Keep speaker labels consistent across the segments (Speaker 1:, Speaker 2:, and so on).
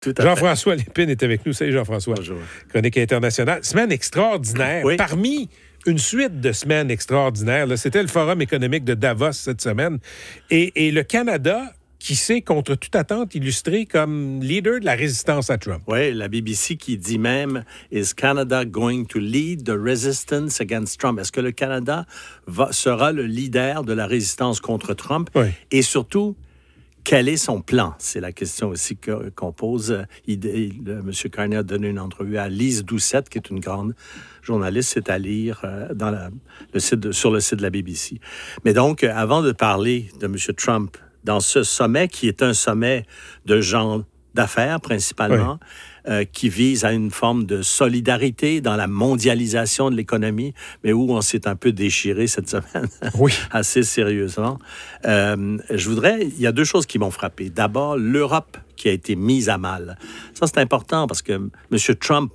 Speaker 1: Tout à
Speaker 2: Jean-François Lépine est avec nous. Salut Jean-François.
Speaker 1: Bonjour.
Speaker 2: Chronique internationale. Semaine extraordinaire.
Speaker 1: Oui.
Speaker 2: Parmi une suite de semaines extraordinaires, là, c'était le Forum économique de Davos cette semaine. Et le Canada, qui s'est, contre toute attente, illustré comme leader de la résistance à Trump.
Speaker 1: Oui, la BBC qui dit même « Is Canada going to lead the resistance against Trump? » Est-ce que le Canada sera le leader de la résistance contre Trump?
Speaker 2: Oui.
Speaker 1: Et surtout, quel est son plan? C'est la question aussi qu'on pose. M. Carney a donné une entrevue à Lise Doucette, qui est une grande journaliste. C'est à lire sur le site de la BBC. Mais donc, avant de parler de M. Trump, dans ce sommet, qui est un sommet de gens d'affaires principalement, qui vise à une forme de solidarité dans la mondialisation de l'économie, mais où on s'est un peu déchiré cette semaine, assez sérieusement. Il y a deux choses qui m'ont frappé. D'abord, l'Europe qui a été mise à mal. Ça, c'est important parce que M. Trump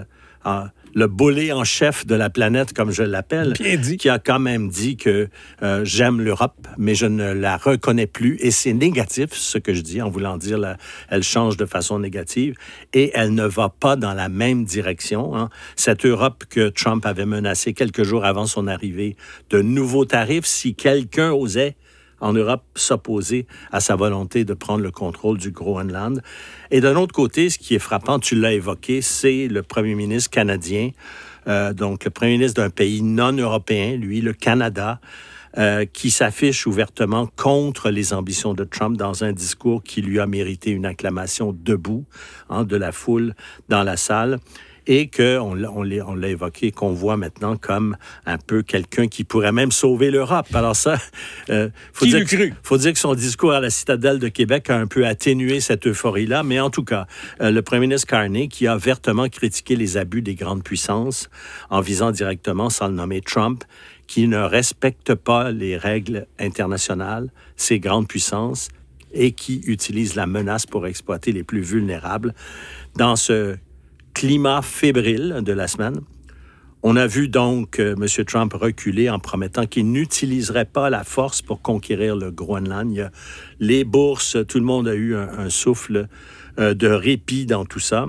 Speaker 1: le bully en chef de la planète, comme je l'appelle, qui a quand même dit que j'aime l'Europe, mais je ne la reconnais plus. Et c'est négatif, ce que je dis, en voulant dire, elle change de façon négative et elle ne va pas dans la même direction. Hein. Cette Europe que Trump avait menacée quelques jours avant son arrivée de nouveaux tarifs, si quelqu'un osait en Europe s'opposer à sa volonté de prendre le contrôle du Groenland. Et d'un autre côté, ce qui est frappant, tu l'as évoqué, c'est le premier ministre canadien, donc le premier ministre d'un pays non européen, lui, le Canada, qui s'affiche ouvertement contre les ambitions de Trump dans un discours qui lui a mérité une acclamation debout de la foule dans la salle. Et qu'on l'a évoqué, qu'on voit maintenant comme un peu quelqu'un qui pourrait même sauver l'Europe. Alors ça, faut dire que son discours à la Citadelle de Québec a un peu atténué cette euphorie-là, mais en tout cas, le premier ministre Carney, qui a vertement critiqué les abus des grandes puissances en visant directement, sans le nommer Trump, qui ne respecte pas les règles internationales, ces grandes puissances, et qui utilise la menace pour exploiter les plus vulnérables. Dans ce climat fébrile de la semaine, on a vu donc M. Trump reculer en promettant qu'il n'utiliserait pas la force pour conquérir le Groenland. Il y a les bourses, tout le monde a eu un souffle de répit dans tout ça.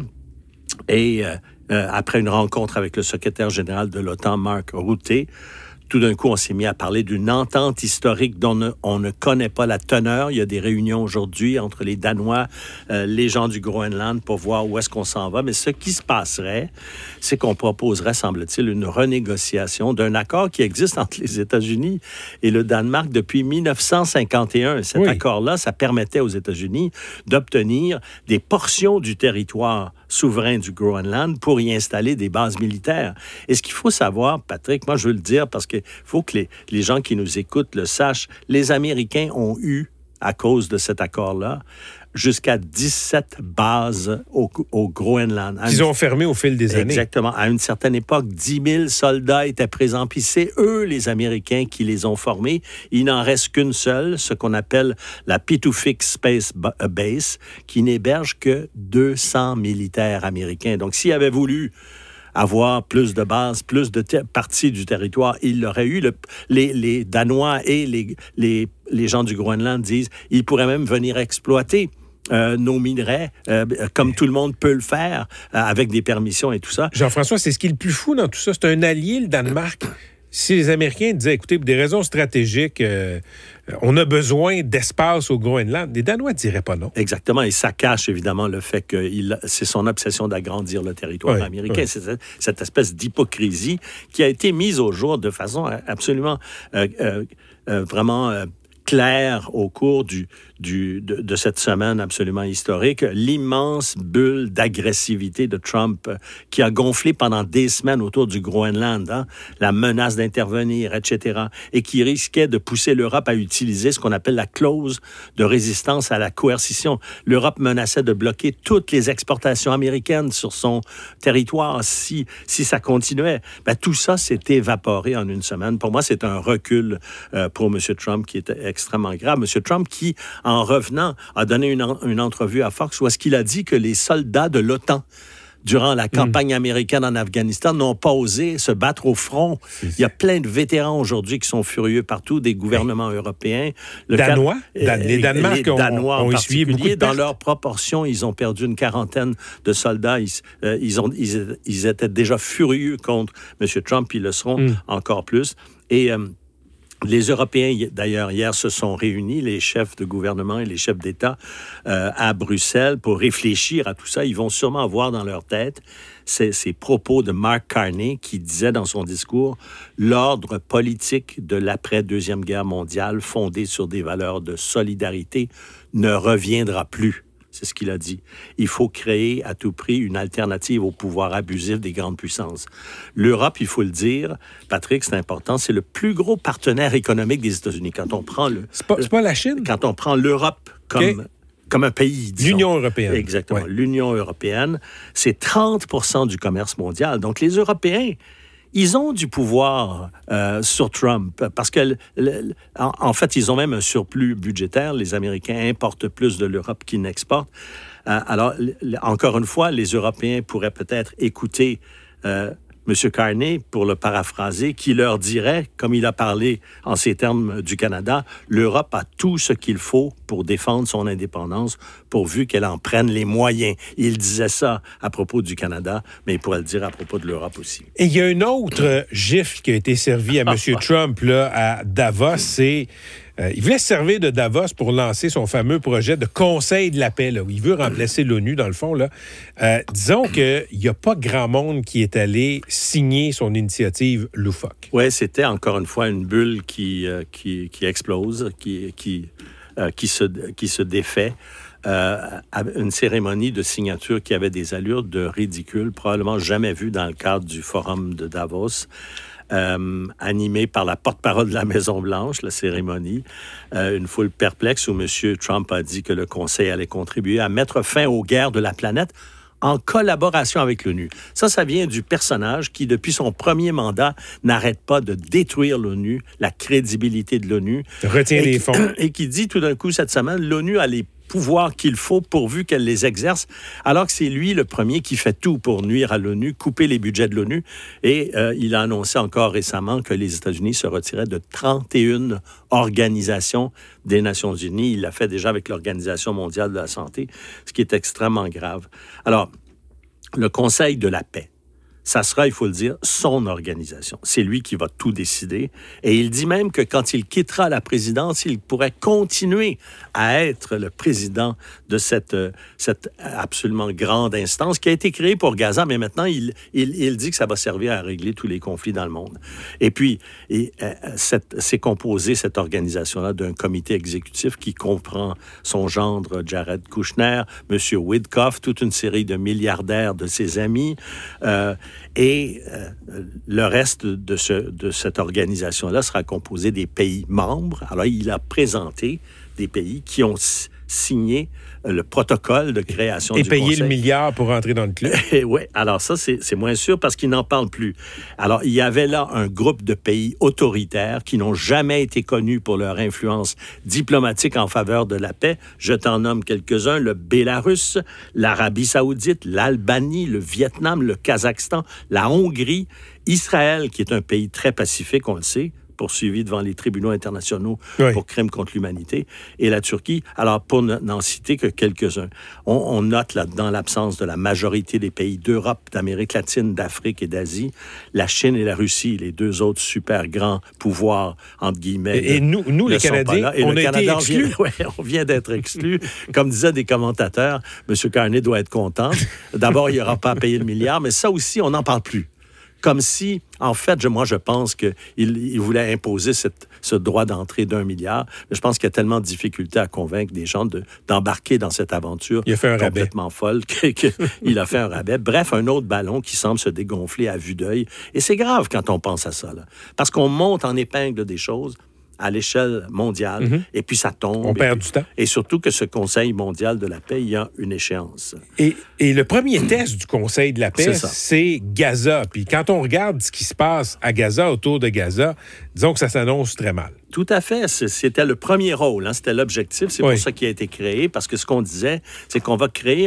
Speaker 1: Et après une rencontre avec le secrétaire général de l'OTAN, Mark Rutte, tout d'un coup, on s'est mis à parler d'une entente historique dont on ne connaît pas la teneur. Il y a des réunions aujourd'hui entre les Danois, les gens du Groenland, pour voir où est-ce qu'on s'en va. Mais ce qui se passerait, c'est qu'on proposerait, semble-t-il, une renégociation d'un accord qui existe entre les États-Unis et le Danemark depuis 1951. Cet accord-là, ça permettait aux États-Unis d'obtenir des portions du territoire souverain du Groenland pour y installer des bases militaires. Et ce qu'il faut savoir, Patrick, moi je veux le dire parce qu'il faut que les gens qui nous écoutent le sachent, les Américains ont eu, à cause de cet accord-là, jusqu'à 17 bases au Groenland.
Speaker 2: Ils ont fermé au fil des années.
Speaker 1: Exactement. À une certaine époque, 10 000 soldats étaient présents, puis c'est eux, les Américains, qui les ont formés. Il n'en reste qu'une seule, ce qu'on appelle la Pituffik Space Base, qui n'héberge que 200 militaires américains. Donc, s'ils avaient voulu avoir plus de bases, plus de parties du territoire, il l'aurait eu. Les Danois et les gens du Groenland disent ils pourraient même venir exploiter nos minerais, comme tout le monde peut le faire, avec des permissions et tout ça.
Speaker 2: Jean-François, c'est ce qui est le plus fou dans tout ça. C'est un allié, le Danemark. Si les Américains disaient, écoutez, pour des raisons stratégiques, on a besoin d'espace au Groenland, les Danois ne diraient pas non.
Speaker 1: Exactement, et ça cache évidemment le fait que c'est son obsession d'agrandir le territoire américain. C'est cette espèce d'hypocrisie qui a été mise au jour de façon absolument vraiment claire au cours de cette semaine absolument historique, l'immense bulle d'agressivité de Trump qui a gonflé pendant des semaines autour du Groenland, la menace d'intervenir, etc., et qui risquait de pousser l'Europe à utiliser ce qu'on appelle la clause de résistance à la coercition. L'Europe menaçait de bloquer toutes les exportations américaines sur son territoire si ça continuait. Tout ça s'est évaporé en une semaine. Pour moi, c'est un recul pour M. Trump qui est extrêmement grave. M. Trump qui, en revenant, a donné une entrevue à Fox où est-ce qu'il a dit que les soldats de l'OTAN durant la campagne américaine en Afghanistan, n'ont pas osé se battre au front. Il y a plein de vétérans aujourd'hui qui sont furieux partout, des gouvernements européens.
Speaker 2: Les Danois ont essuyé beaucoup de pertes.
Speaker 1: Dans leur proportion, ils ont perdu une quarantaine de soldats. Ils étaient déjà furieux contre M. Trump, ils le seront encore plus. Et les Européens, d'ailleurs, hier, se sont réunis, les chefs de gouvernement et les chefs d'État à Bruxelles pour réfléchir à tout ça. Ils vont sûrement avoir dans leur tête ces propos de Mark Carney qui disait dans son discours « L'ordre politique de l'après-Deuxième Guerre mondiale fondé sur des valeurs de solidarité ne reviendra plus. » C'est ce qu'il a dit. Il faut créer à tout prix une alternative au pouvoir abusif des grandes puissances. L'Europe, il faut le dire, Patrick, c'est important, c'est le plus gros partenaire économique des États-Unis. Quand on prend
Speaker 2: c'est pas la Chine?
Speaker 1: Quand on prend l'Europe comme un pays, disons.
Speaker 2: L'Union européenne.
Speaker 1: Exactement. Ouais. L'Union européenne, c'est 30% du commerce mondial. Donc, les Européens, ils ont du pouvoir sur Trump parce que, en fait, ils ont même un surplus budgétaire. Les Américains importent plus de l'Europe qu'ils n'exportent. Alors, encore une fois, les Européens pourraient peut-être écouter M. Carney, pour le paraphraser, qui leur dirait, comme il a parlé en ces termes du Canada, l'Europe a tout ce qu'il faut pour défendre son indépendance, pourvu qu'elle en prenne les moyens. Il disait ça à propos du Canada, mais il pourrait le dire à propos de l'Europe aussi.
Speaker 2: Et il y a une autre gifle qui a été servie à M. Trump là, à Davos, c'est... il voulait se servir de Davos pour lancer son fameux projet de Conseil de la paix, là, où il veut remplacer l'ONU, dans le fond. Là. Disons qu'il n'y a pas grand monde qui est allé signer son initiative loufoque.
Speaker 1: Oui, c'était encore une fois une bulle qui explose, qui se défait. Une cérémonie de signature qui avait des allures de ridicule, probablement jamais vue dans le cadre du forum de Davos. Animé par la porte-parole de la Maison-Blanche, la cérémonie, une foule perplexe où M. Trump a dit que le Conseil allait contribuer à mettre fin aux guerres de la planète en collaboration avec l'ONU. Ça vient du personnage qui, depuis son premier mandat, n'arrête pas de détruire l'ONU, la crédibilité de l'ONU.
Speaker 2: Retient les fonds.
Speaker 1: Et qui dit tout d'un coup cette semaine, l'ONU a les pouvoirs qu'il faut pourvu qu'elle les exerce, alors que c'est lui le premier qui fait tout pour nuire à l'ONU, couper les budgets de l'ONU. Et il a annoncé encore récemment que les États-Unis se retiraient de 31 organisations des Nations Unies. Il l'a fait déjà avec l'Organisation mondiale de la santé, ce qui est extrêmement grave. Alors, le Conseil de la paix, ça sera, il faut le dire, son organisation. C'est lui qui va tout décider. Et il dit même que quand il quittera la présidence, il pourrait continuer à être le président de cette absolument grande instance qui a été créée pour Gaza, mais maintenant, il dit que ça va servir à régler tous les conflits dans le monde. Et puis, c'est composé, cette organisation-là, d'un comité exécutif qui comprend son gendre Jared Kushner, M. Witkoff, toute une série de milliardaires de ses amis, et le reste de cette organisation-là sera composé des pays membres. Alors, il a présenté des pays qui ont signé le protocole de création du Conseil.
Speaker 2: Et payer le milliard pour entrer dans le club.
Speaker 1: Oui, alors ça, c'est moins sûr parce qu'ils n'en parlent plus. Alors, il y avait là un groupe de pays autoritaires qui n'ont jamais été connus pour leur influence diplomatique en faveur de la paix. Je t'en nomme quelques-uns, le Bélarus, l'Arabie saoudite, l'Albanie, le Vietnam, le Kazakhstan, la Hongrie, Israël, qui est un pays très pacifique, on le sait, poursuivi devant les tribunaux internationaux pour crimes contre l'humanité, et la Turquie. Alors, pour n'en citer que quelques-uns, on note là-dedans l'absence de la majorité des pays d'Europe, d'Amérique latine, d'Afrique et d'Asie, la Chine et la Russie, les deux autres super grands pouvoirs, entre guillemets.
Speaker 2: Et nous les Canadiens, on a été exclus.
Speaker 1: On vient d'être exclus. Comme disaient des commentateurs, M. Carney doit être content. D'abord, il n'y aura pas à payer le milliard, mais ça aussi, on n'en parle plus. Comme si, en fait, moi, je pense qu'il voulait imposer ce droit d'entrée d'1 milliard. Mais je pense qu'il y a tellement de difficultés à convaincre des gens d'embarquer dans cette aventure complètement folle qu'il a fait un rabais. Bref, un autre ballon qui semble se dégonfler à vue d'œil. Et c'est grave quand on pense à ça, là. Parce qu'on monte en épingle des choses à l'échelle mondiale, et puis ça tombe.
Speaker 2: On perd du temps.
Speaker 1: Et surtout que ce Conseil mondial de la paix, il y a une échéance.
Speaker 2: Et le premier test du Conseil de la paix, c'est Gaza. Puis quand on regarde ce qui se passe à Gaza, autour de Gaza, disons que ça s'annonce très mal.
Speaker 1: Tout à fait. C'était le premier rôle. Hein. C'était l'objectif. C'est pour ça qu'il a été créé. Parce que ce qu'on disait, c'est qu'on va créer un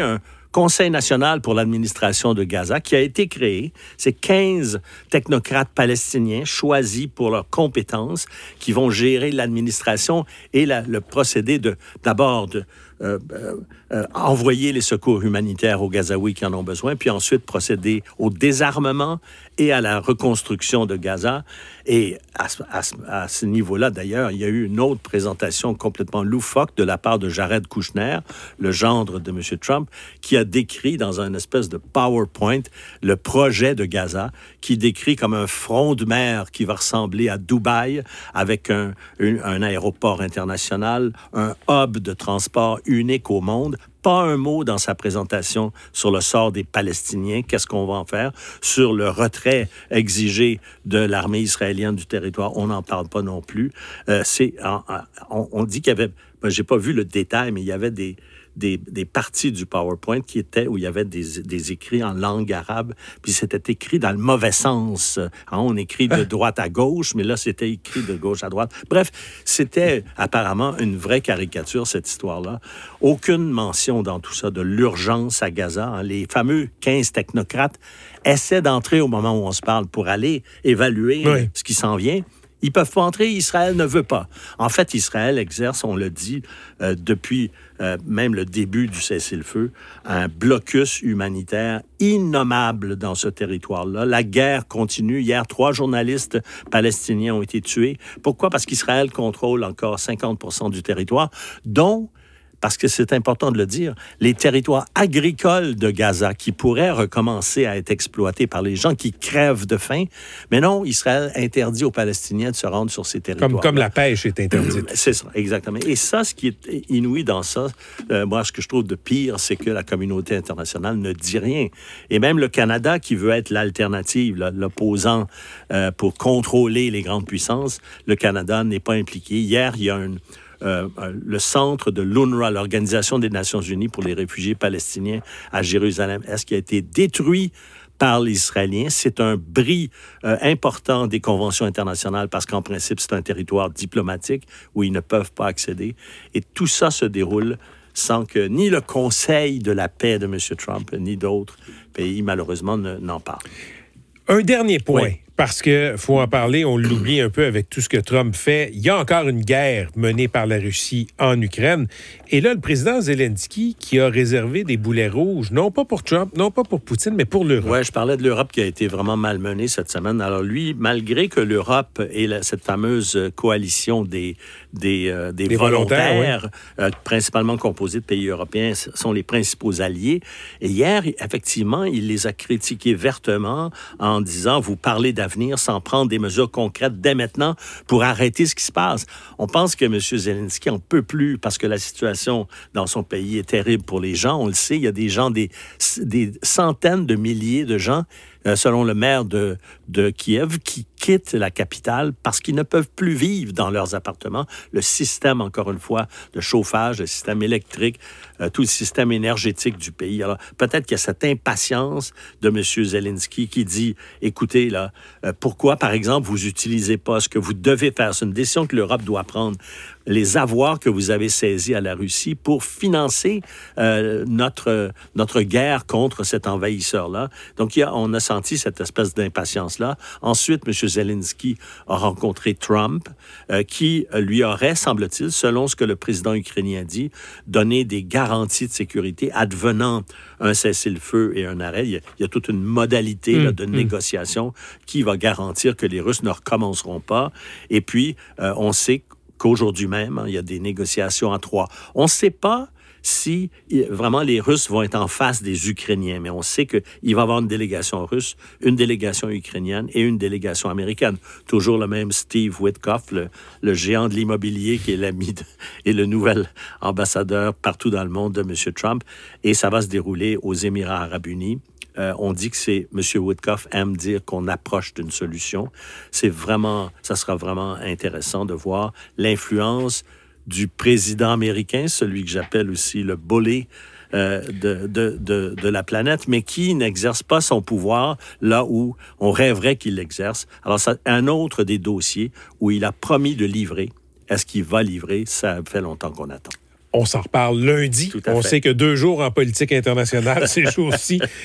Speaker 1: Conseil national pour l'administration de Gaza qui a été créé. C'est 15 technocrates palestiniens choisis pour leurs compétences qui vont gérer l'administration et le procédé d'abord de envoyer les secours humanitaires aux Gazaouis qui en ont besoin, puis ensuite procéder au désarmement et à la reconstruction de Gaza. Et à ce niveau-là, d'ailleurs, il y a eu une autre présentation complètement loufoque de la part de Jared Kushner, le gendre de M. Trump, qui a décrit dans une espèce de PowerPoint le projet de Gaza, qui décrit comme un front de mer qui va ressembler à Dubaï, avec un aéroport international, un hub de transport unique au monde. Pas un mot dans sa présentation sur le sort des Palestiniens, qu'est-ce qu'on va en faire, sur le retrait exigé de l'armée israélienne du territoire, on n'en parle pas non plus. On dit qu'il y avait, j'ai pas vu le détail, mais il y avait des parties du PowerPoint où il y avait des écrits en langue arabe, puis c'était écrit dans le mauvais sens. On écrit de droite à gauche, mais là, c'était écrit de gauche à droite. Bref, c'était apparemment une vraie caricature, cette histoire-là. Aucune mention dans tout ça de l'urgence à Gaza. Les fameux 15 technocrates essaient d'entrer au moment où on se parle pour aller évaluer ce qui s'en vient. Ils ne peuvent pas entrer, Israël ne veut pas. En fait, Israël exerce, on le dit, depuis même le début du cessez-le-feu, un blocus humanitaire innommable dans ce territoire-là. La guerre continue. Hier, 3 journalistes palestiniens ont été tués. Pourquoi? Parce qu'Israël contrôle encore 50% du territoire, dont, parce que c'est important de le dire, les territoires agricoles de Gaza qui pourraient recommencer à être exploités par les gens qui crèvent de faim. Mais non, Israël interdit aux Palestiniens de se rendre sur ces territoires.
Speaker 2: Comme la pêche est interdite.
Speaker 1: C'est ça, exactement. Et ça, ce qui est inouï dans ça, moi, ce que je trouve de pire, c'est que la communauté internationale ne dit rien. Et même le Canada, qui veut être l'alternative, l'opposant pour contrôler les grandes puissances, le Canada n'est pas impliqué. Hier, il y a le centre de l'UNRWA, l'Organisation des Nations Unies pour les réfugiés palestiniens à Jérusalem-Est, qui a été détruit par les Israéliens. C'est un bris important des conventions internationales parce qu'en principe, c'est un territoire diplomatique où ils ne peuvent pas accéder. Et tout ça se déroule sans que ni le Conseil de la paix de M. Trump, ni d'autres pays, malheureusement, n'en parlent.
Speaker 2: Un dernier point. Parce qu'il faut en parler, on l'oublie un peu avec tout ce que Trump fait. Il y a encore une guerre menée par la Russie en Ukraine. Et là, le président Zelensky qui a réservé des boulets rouges, non pas pour Trump, non pas pour Poutine, mais pour l'Europe.
Speaker 1: Oui, je parlais de l'Europe qui a été vraiment malmenée cette semaine. Alors lui, malgré que l'Europe et cette fameuse coalition des volontaires, principalement composée de pays européens, sont les principaux alliés. Et hier, effectivement, il les a critiqués vertement en disant « Vous parlez d'avenir sans prendre des mesures concrètes dès maintenant pour arrêter ce qui se passe. » On pense que M. Zelensky n'en peut plus parce que la situation dans son pays est terrible pour les gens. On le sait, il y a des gens, des centaines de milliers de gens, selon le maire de Kiev, qui quittent la capitale parce qu'ils ne peuvent plus vivre dans leurs appartements. Le système, encore une fois, de chauffage, le système électrique, tout le système énergétique du pays. Alors, peut-être qu'il y a cette impatience de M. Zelensky qui dit, écoutez, là, pourquoi, par exemple, vous n'utilisez pas ce que vous devez faire? C'est une décision que l'Europe doit prendre. Les avoirs que vous avez saisis à la Russie pour financer notre guerre contre cet envahisseur-là. Donc, on a senti cette espèce d'impatience-là. Ensuite, M. Zelensky a rencontré Trump, qui lui aurait, semble-t-il, selon ce que le président ukrainien dit, donné des garanties de sécurité advenant un cessez-le-feu et un arrêt. Il y a toute une modalité de négociation qui va garantir que les Russes ne recommenceront pas. Et puis, on sait qu'aujourd'hui même, il y a des négociations à 3. On ne sait pas si vraiment les Russes vont être en face des Ukrainiens, mais on sait qu'il va y avoir une délégation russe, une délégation ukrainienne et une délégation américaine. Toujours le même Steve Witkoff, le géant de l'immobilier qui est l'ami et le nouvel ambassadeur partout dans le monde de M. Trump. Et ça va se dérouler aux Émirats arabes unis. On dit que c'est M. Witkoff aime dire qu'on approche d'une solution. Ça sera vraiment intéressant de voir l'influence du président américain, celui que j'appelle aussi le bully de la planète, mais qui n'exerce pas son pouvoir là où on rêverait qu'il l'exerce. Alors, c'est un autre des dossiers où il a promis de livrer. Est-ce qu'il va livrer? Ça fait longtemps qu'on attend.
Speaker 2: On s'en reparle lundi.
Speaker 1: Tout à
Speaker 2: On
Speaker 1: fait.
Speaker 2: sait que 2 jours en politique internationale, ces jours-ci,